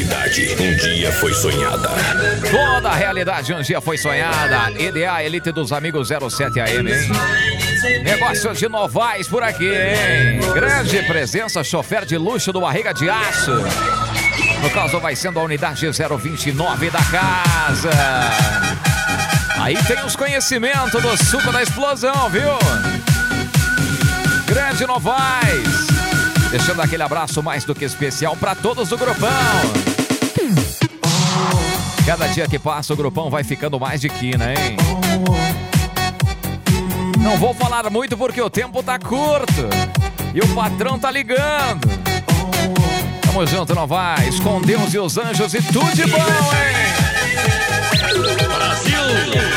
realidade um dia foi sonhada. Toda a realidade um dia foi sonhada. EDA, Elite dos Amigos 07 AM, hein? Negócios de Novaes por aqui, hein? Grande presença, chofer de luxo do Barriga de Aço. No caso, vai sendo a unidade 029 da casa. Aí tem os conhecimentos do suco da explosão, viu? Grande Novaes. Deixando aquele abraço mais do que especial para todos do grupão. Cada dia que passa o grupão vai ficando mais de quina, hein? Não vou falar muito porque o tempo tá curto e o patrão tá ligando. Tamo junto, Novaes, com Deus e os anjos e tudo de bom, hein? Brasil!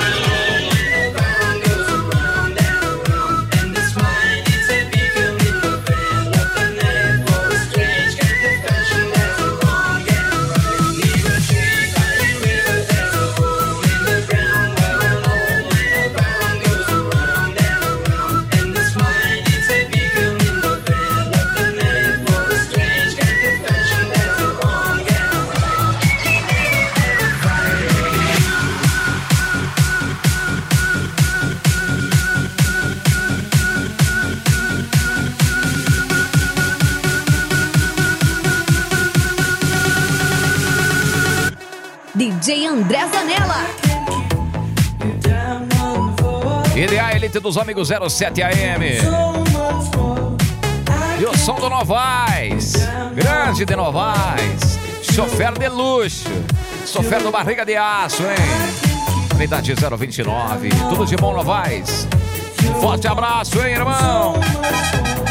DJ André Zanella. EDA, Elite dos Amigos 07 AM. E o som do Novaes. Grande de Novaes. Chofer de luxo. Chofer do Barriga de Aço, hein? Unidade 029. Tudo de bom, Novaes. Forte abraço, hein, irmão?